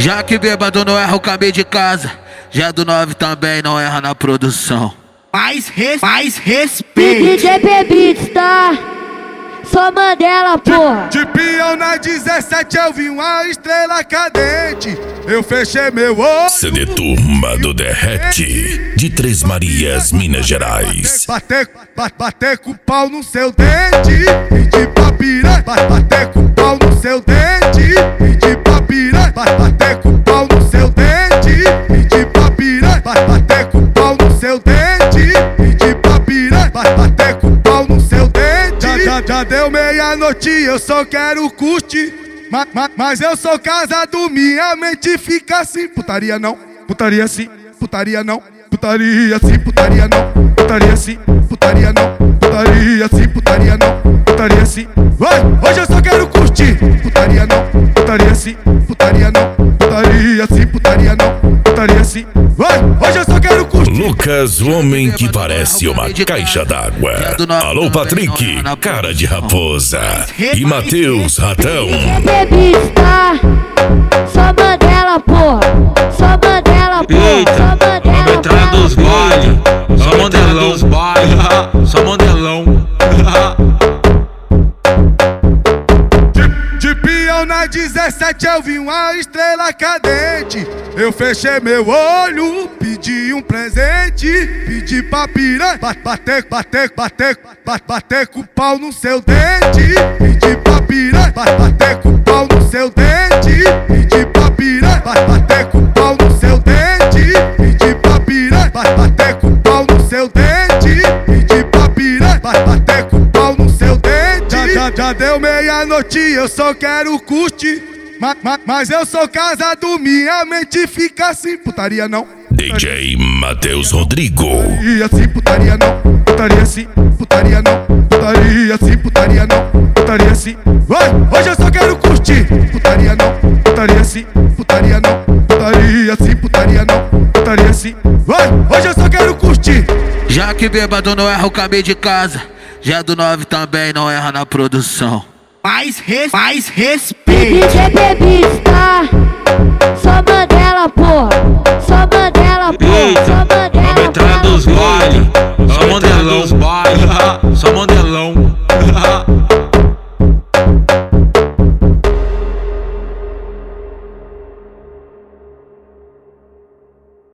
Já que bêbado não erra o caminho de casa, já do 9 também não erra na produção. Mais respeito. DJ Bebitos, tá? Só Mandela, porra. De peão na 17 eu vi uma estrela cadente. Eu fechei meu olho. CD Turma do Derrete, de Três Marias, Minas Gerais. Bater com o pau no seu dente. Pedir pra piranha. Bater com o pau no seu dente. Pedir pra piranha. Bater com o pau no seu dente. Pedir pra piranha. Bater com o pau no seu dente. Pedir pra piranha. Bater com o pau no seu dente. Já deu meia-noite, eu só quero curtir. Mas eu sou casado, minha mente fica assim. Putaria não, putaria sim, putaria não. Putaria sim, putaria não. Putaria sim, putaria não. Putaria sim, putaria não. Putaria sim. Vai, hoje eu só quero curtir. Putaria não, putaria sim, putaria não. Putaria sim, putaria não. Putaria sim. Vai, hoje eu só quero curtir. Lucas, o homem que parece uma caixa d'água. Alô, Patrick, cara de raposa. E Matheus, ratão. DJ Bebitos, tá? Só Mandela, porra. Só Mandela, porra. Eita, a metralha dos baile. Só Mandelão. Só Mandelão. De peão na 17 eu vi uma estrela cadente. Eu fechei meu olho, pedi um presente. Pedi pra piranha bater com o pau no seu dente. Pedi pra piranha bater com o pau no seu dente. Pedi pra piranha bater com o pau no seu dente. Pedi pra piranha bater com o pau no seu dente. Pedi pra piranha bater com o pau no seu dente. Já deu meia-noite, eu só quero curtir. Mas eu sou casado, minha mente fica assim. Putaria não. DJ Matheus Rodrigo. Putaria sim, putaria não. Putaria sim, putaria não. Putaria sim, putaria não. Putaria sim. Vai, hoje eu só quero curtir. Putaria não. Putaria sim, putaria não. Putaria sim, putaria não. Putaria sim. Vai, hoje eu só quero curtir. Já que bêbado não erra o caminho de casa, já do 9 também não erra na produção. Mais respeito. DJ Bebitos, tá? Só Mandela, porra. Só Mandela, porra. Eita,